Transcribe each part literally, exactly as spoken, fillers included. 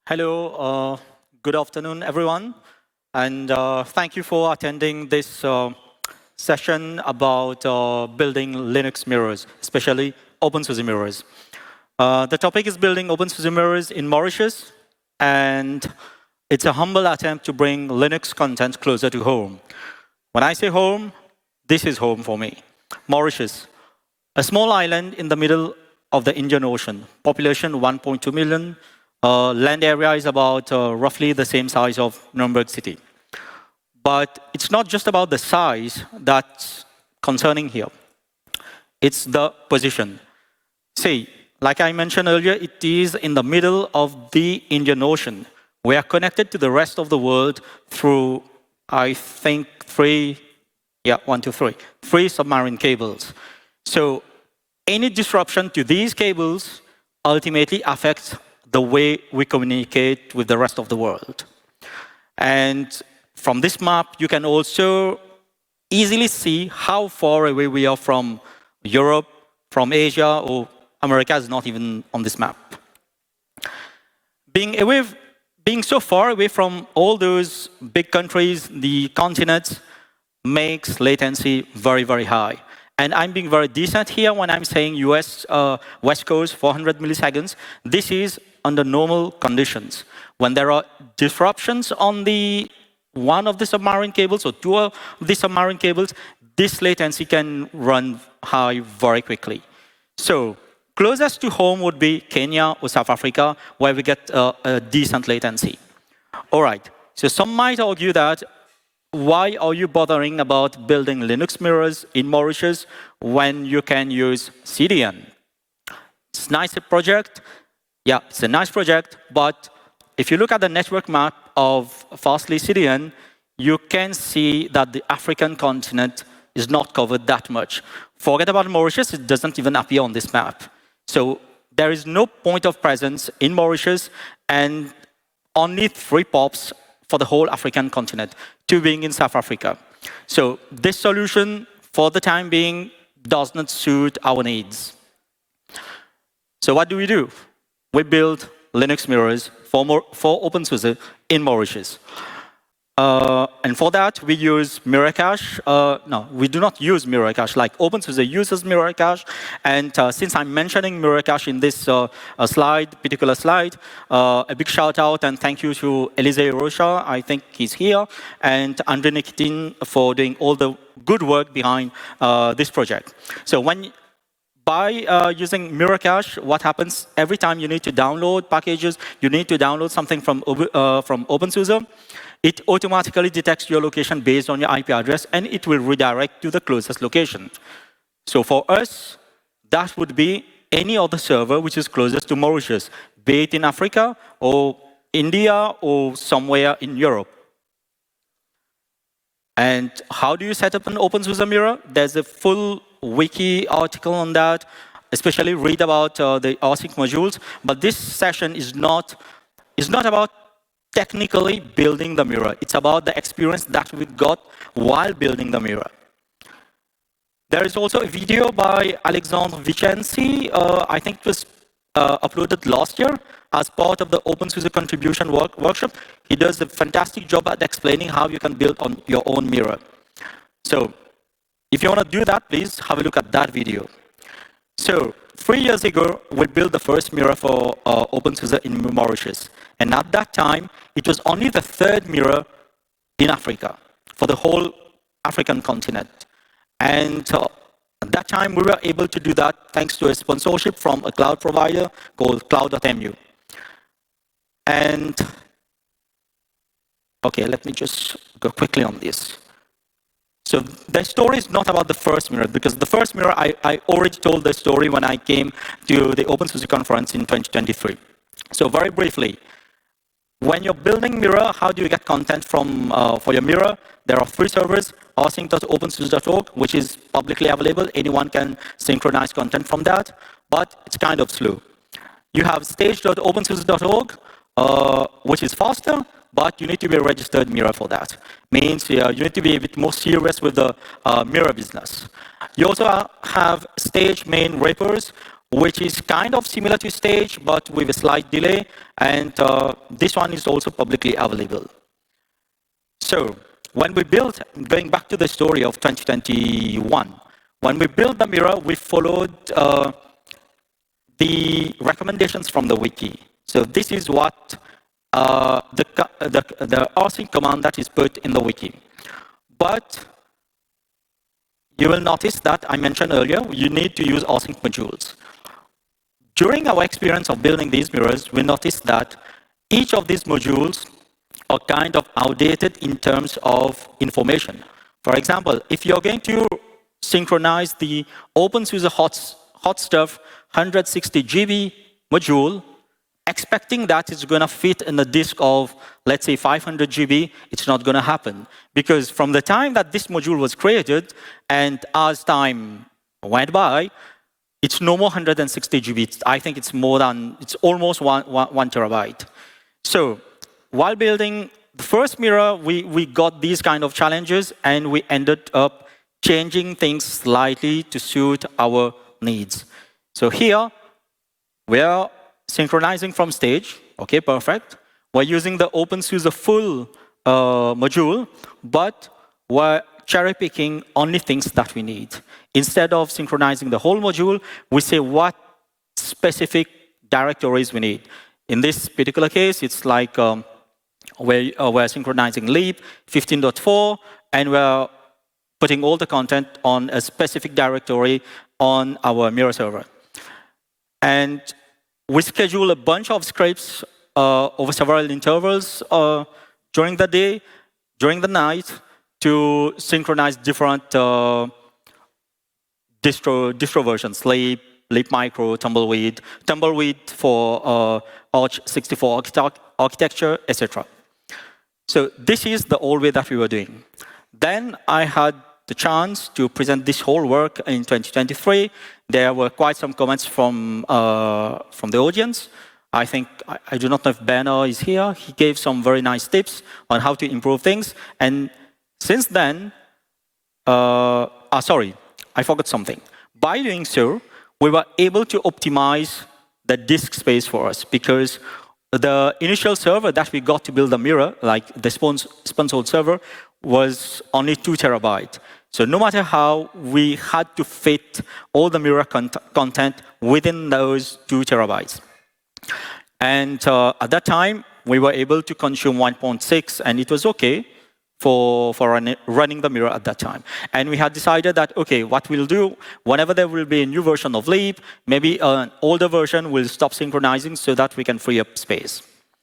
Hello, uh, good afternoon, everyone, and uh, thank you for attending this uh, session about uh, building Linux mirrors, especially OpenSUSE mirrors. Uh, the topic is building OpenSUSE mirrors in Mauritius, and it's a humble attempt to bring Linux content closer to home. When I say home, this is home for me. Mauritius, a small island in the middle of the Indian Ocean, population one point two million, uh, land area is about uh, roughly the same size of Nuremberg city. But it's not just about the size that's concerning here. It's the position. See, like I mentioned earlier, it is in the middle of the Indian Ocean. We are connected to the rest of the world through, I think, three, yeah, one, two, three, three submarine cables. So any disruption to these cables ultimately affects the way we communicate with the rest of the world. And from this map, you can also easily see how far away we are from Europe, from Asia, or America is not even on this map. Being away, being so far away from all those big countries, the continents, makes latency very, very high. And I'm being very decent here when I'm saying U S uh, West Coast four hundred milliseconds. This is under normal conditions. When there are disruptions on the one of the submarine cables or two of the submarine cables, this latency can run high very quickly. So closest to home would be Kenya or South Africa, where we get uh, a decent latency. All right, so some might argue that why are you bothering about building Linux mirrors in Mauritius when you can use C D N? It's a nice project. Yeah, it's a nice project, but if you look at the network map of Fastly C D N, you can see that the African continent is not covered that much. Forget about Mauritius, it doesn't even appear on this map. So there is no point of presence in Mauritius and only three pops for the whole African continent, two being in South Africa. So this solution, for the time being, does not suit our needs. So what do we do? We build Linux mirrors for, more, for OpenSUSE in Mauritius. Uh, and for that, we use Mirrorcache. Uh, no, we do not use Mirrorcache, like OpenSUSE uses Mirrorcache. And uh, since I'm mentioning Mirrorcache in this uh, uh, slide, particular slide, uh, a big shout out and thank you to Elisee Rocha, I think he's here, and Andrei Nikitin for doing all the good work behind uh, this project. So when By uh, using Mirrorcache, what happens every time you need to download packages, you need to download something from, uh, from OpenSUSE, it automatically detects your location based on your I P address, and it will redirect to the closest location. So for us, that would be any other server which is closest to Mauritius, be it in Africa or India or somewhere in Europe. And how do you set up an OpenSUSE mirror? There's a full wiki article on that, especially read about uh, the R sync modules. But this session is not, is not about technically building the mirror. It's about the experience that we got while building the mirror. There is also a video by Alexandre Vicenzi. Uh, I think it was uh, uploaded last year as part of the OpenSUSE contribution work workshop. He does a fantastic job at explaining how you can build on your own mirror. So if you want to do that, please have a look at that video. So three years ago, we built the first mirror for uh, OpenSUSE in Mauritius. And at that time, it was only the third mirror in Africa, for the whole African continent. And uh, at that time, we were able to do that thanks to a sponsorship from a cloud provider called cloud dot M U. And, okay, let me just go quickly on this. So the story is not about the first mirror, because the first mirror, I, I already told the story when I came to the OpenSUSE conference in twenty twenty-three. So very briefly, when you're building mirror, how do you get content from uh, for your mirror? There are three servers, r sync dot opensuse dot org, which is publicly available. Anyone can synchronize content from that, but it's kind of slow. You have stage dot opensuse dot org, uh, which is faster, but you need to be a registered mirror for that. Means uh, you need to be a bit more serious with the uh, mirror business. You also have stage main wrappers, which is kind of similar to Stage, but with a slight delay. And uh, this one is also publicly available. So when we built, going back to the story of twenty twenty-one, when we built the mirror, we followed uh, the recommendations from the wiki. So this is what uh, the, the, the rsync command that is put in the wiki. But you will notice that I mentioned earlier, you need to use rsync modules. During our experience of building these mirrors, we noticed that each of these modules are kind of outdated in terms of information. For example, if you're going to synchronize the OpenSUSE hot, hot stuff one hundred sixty G B module, expecting that it's going to fit in a disk of, let's say, five hundred G B, it's not going to happen. Because from the time that this module was created, and as time went by, it's no more one hundred sixty G B. I think it's more than, it's almost one, one, one terabyte. So while building the first mirror, we, we got these kind of challenges, and we ended up changing things slightly to suit our needs. So here, we're synchronizing from Stage. Okay, perfect. We're using the OpenSUSE full uh, module, but we're cherry picking only things that we need. Instead of synchronizing the whole module, we say what specific directories we need. In this particular case, it's like um, we're, uh, we're synchronizing Leap fifteen point four, and we're putting all the content on a specific directory on our mirror server. And we schedule a bunch of scripts uh, over several intervals uh, during the day, during the night, to synchronize different uh, distro, distro versions, Leap, Leap Micro, Tumbleweed, Tumbleweed for uh, Arch sixty-four architecture, et cetera. So this is the old way that we were doing. Then I had the chance to present this whole work in twenty twenty-three. There were quite some comments from, uh, from the audience. I think, I, I do not know if Bernard is here. He gave some very nice tips on how to improve things. And since then, uh, ah, sorry, I forgot something. By doing so, we were able to optimize the disk space for us, because the initial server that we got to build the mirror, like the sponsored server, was only two terabytes. So no matter how, we had to fit all the mirror cont content within those two terabytes. And uh, at that time, we were able to consume one point six, and it was okay for, for run running the mirror at that time. And we had decided that, okay, what we'll do, whenever there will be a new version of Leap, maybe an older version will stop synchronizing so that we can free up space.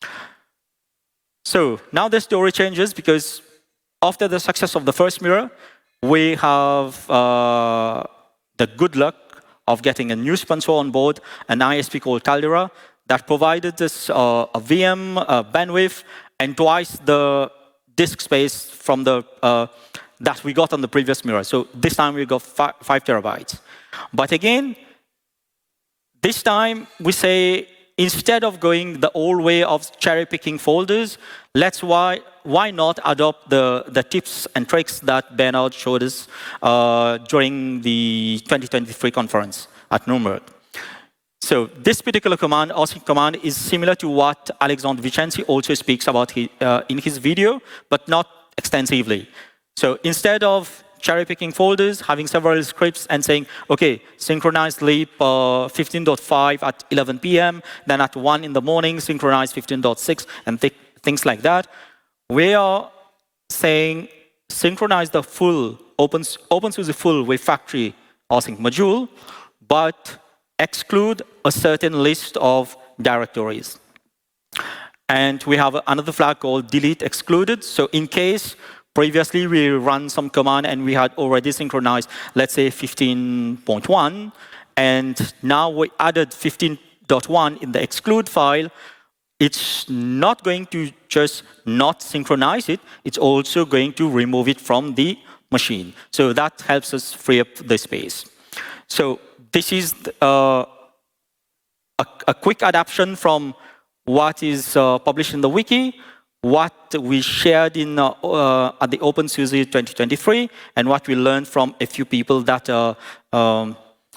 So now the story changes, because after the success of the first mirror, we have uh, the good luck of getting a new sponsor on board, an I S P called Caldera, that provided us uh, a V M, uh, bandwidth, and twice the disk space from the uh, that we got on the previous mirror. So this time we got fi five terabytes. But again, this time we say, instead of going the old way of cherry-picking folders, let's why why not adopt the, the tips and tricks that Bernard showed us uh, during the twenty twenty-three conference at Nuremberg. So this particular command, rsync command, is similar to what Alexandre Vicenzi also speaks about his, uh, in his video, but not extensively. So instead of cherry-picking folders, having several scripts and saying, okay, synchronize Leap uh, fifteen point five at eleven p m, then at one in the morning, synchronize fifteen point six, and th things like that. We are saying, synchronize the full, open, OpenSUSE full with factory rsync module, but exclude a certain list of directories. And we have another flag called delete excluded. So in case previously we run some command and we had already synchronized, let's say fifteen point one, and now we added fifteen point one in the exclude file, it's not going to just not synchronize it, it's also going to remove it from the machine. So that helps us free up the space. So this is uh, a, a quick adaptation from what is uh, published in the wiki, what we shared in uh, uh, at the OpenSUSE twenty twenty-three, and what we learned from a few people that uh, um,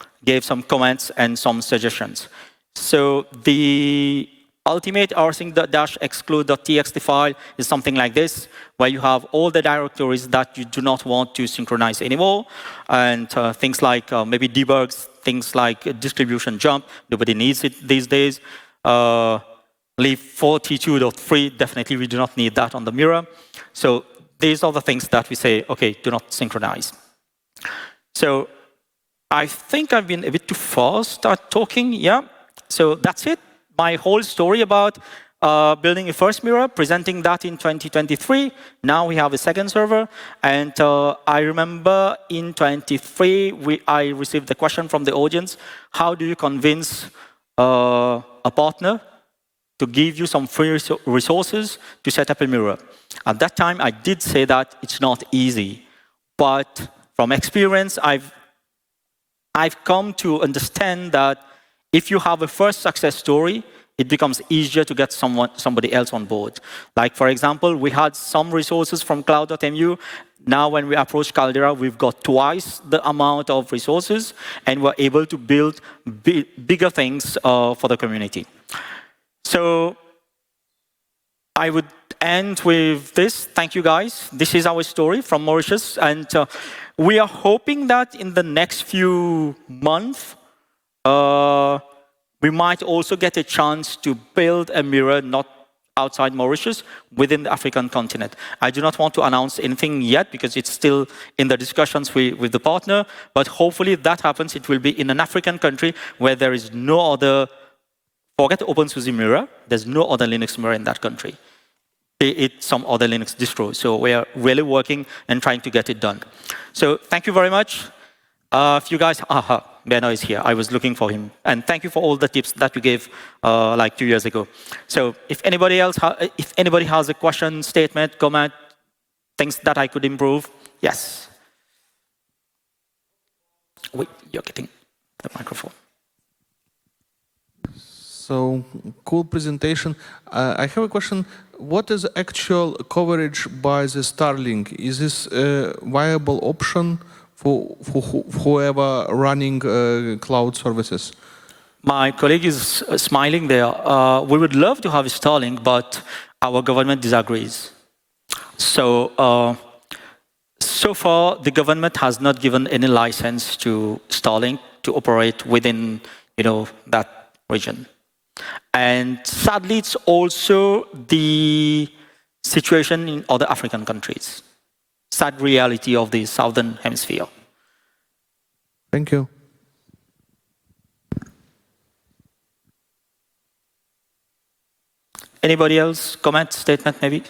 gave some comments and some suggestions. So the ultimate rsync-exclude.txt file is something like this, where you have all the directories that you do not want to synchronize anymore, and uh, things like uh, maybe debugs, things like distribution jump. Nobody needs it these days. Uh, leave forty-two point three, definitely we do not need that on the mirror. So these are the things that we say, okay, do not synchronize. So I think I've been a bit too fast at talking, yeah. So that's it. My whole story about uh, building a first mirror, presenting that in twenty twenty-three. Now we have a second server. And uh, I remember in twenty-three, we, I received the question from the audience, how do you convince uh, a partner to give you some free resources to set up a mirror? At that time, I did say that it's not easy. But from experience, I've, I've come to understand that if you have a first success story, it becomes easier to get someone, somebody else on board. Like, for example, we had some resources from cloud dot M U. Now, when we approach Caldera, we've got twice the amount of resources, and we're able to build bi bigger things uh, for the community. So I would end with this. Thank you, guys. This is our story from Mauritius. And uh, we are hoping that in the next few months, Uh, we might also get a chance to build a mirror not outside Mauritius, within the African continent. I do not want to announce anything yet because it's still in the discussions with, with the partner, but hopefully if that happens, it will be in an African country where there is no other, forget OpenSUSE mirror, there's no other Linux mirror in that country. It's some other Linux distro. So we are really working and trying to get it done. So thank you very much. Uh, if you guys, aha, Benno is here. I was looking for him. And thank you for all the tips that you gave uh, like two years ago. So if anybody else, ha if anybody has a question, statement, comment, things that I could improve, yes. Wait, you're getting the microphone. So, cool presentation. Uh, I have a question. What is actual coverage by the Starlink? Is this a viable option for, for whoever running uh, cloud services? My colleague is smiling there. Uh, we would love to have Starlink, but our government disagrees. So, uh, so far, the government has not given any license to Starlink to operate within, you know, that region. And sadly, it's also the situation in other African countries. Sad reality of the Southern Hemisphere. Thank you. Anybody else? Comment, statement, maybe?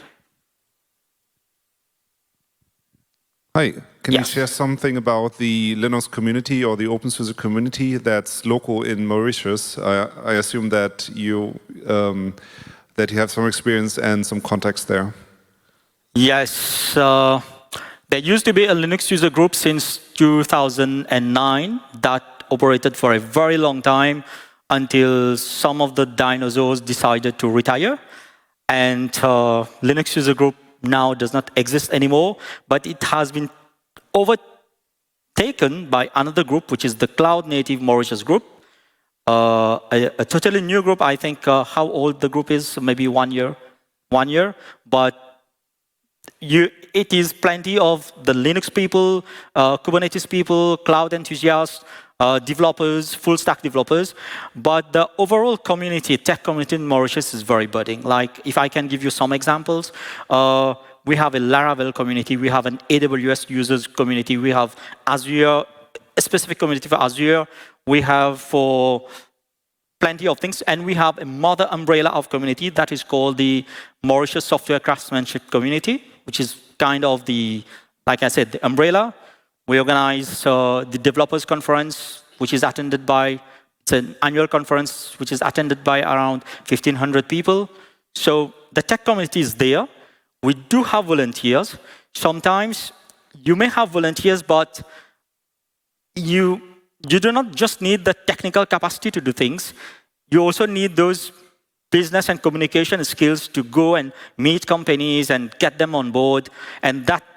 Hi, can yes. you share something about the Linux community or the OpenSUSE community that's local in Mauritius? I, I assume that you um, that you have some experience and some context there. Yes, uh, there used to be a Linux user group since two thousand nine that operated for a very long time until some of the dinosaurs decided to retire. And uh, Linux user group now does not exist anymore, but it has been overtaken by another group, which is the Cloud Native Mauritius group. Uh, a, a totally new group. I think uh, how old the group is, maybe one year, one year. But you, it is plenty of the Linux people, uh, Kubernetes people, cloud enthusiasts, uh, developers, full stack developers. But the overall community, tech community in Mauritius is very budding. Like, if I can give you some examples, uh, we have a Laravel community, we have an A W S users community, we have Azure, a specific community for Azure, we have for plenty of things, and we have a mother umbrella of community that is called the Mauritius Software Craftsmanship Community, which is kind of the, like I said, the umbrella. We organize uh, the developers conference, which is attended by, it's an annual conference, which is attended by around fifteen hundred people. So the tech community is there. We do have volunteers. Sometimes you may have volunteers, but you, you do not just need the technical capacity to do things. You also need those business and communication skills to go and meet companies and get them on board. And that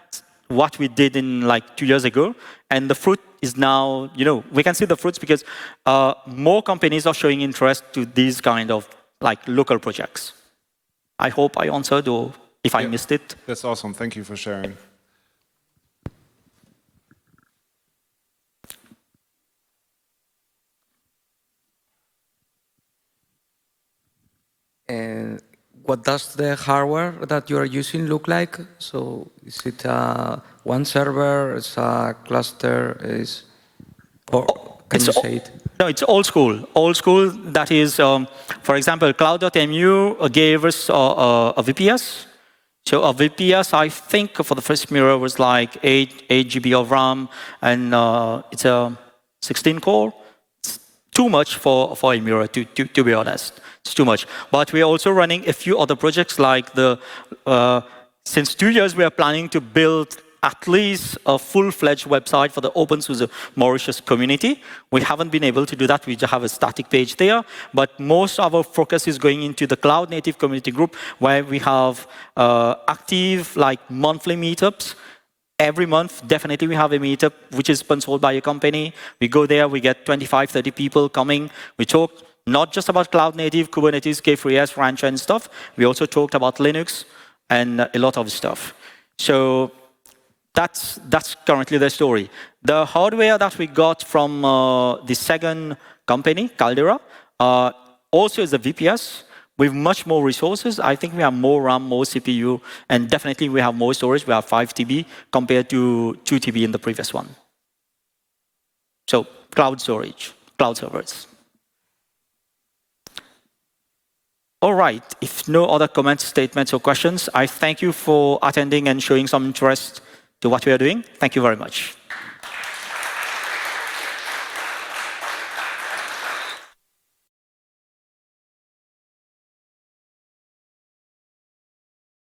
what we did in like two years ago. And the fruit is now, you know, we can see the fruits because uh, more companies are showing interest to these kind of like local projects. I hope I answered, or if I Yeah, missed it. That's awesome. Thank you for sharing. And what does the hardware that you are using look like? So is it uh, one server, is a cluster, is, or can It's you o- say it? No, it's old school. Old school, that is, um, for example, cloud dot M U gave us uh, uh, a V P S. So a V P S, I think for the first mirror was like eight, eight G B of RAM, and uh, it's a sixteen core. It's too much for, for a mirror, to, to, to be honest. It's too much. But we're also running a few other projects like the, uh, since two years we are planning to build at least a full-fledged website for the OpenSUSE Mauritius community. We haven't been able to do that. We just have a static page there. But most of our focus is going into the cloud native community group, where we have uh, active, like monthly meetups. Every month, definitely we have a meetup, which is sponsored by a company. We go there, we get twenty-five, thirty people coming. We talk not just about cloud native, Kubernetes, K three S, Rancher and stuff. We also talked about Linux and a lot of stuff. So That's, that's currently the story. The hardware that we got from uh, the second company, Caldera, uh, also is a V P S with much more resources. I think we have more RAM, more C P U, and definitely we have more storage. We have five T B compared to two T B in the previous one. So cloud storage, cloud servers. All right, if no other comments, statements, or questions, I thank you for attending and showing some interest to what we are doing. Thank you very much.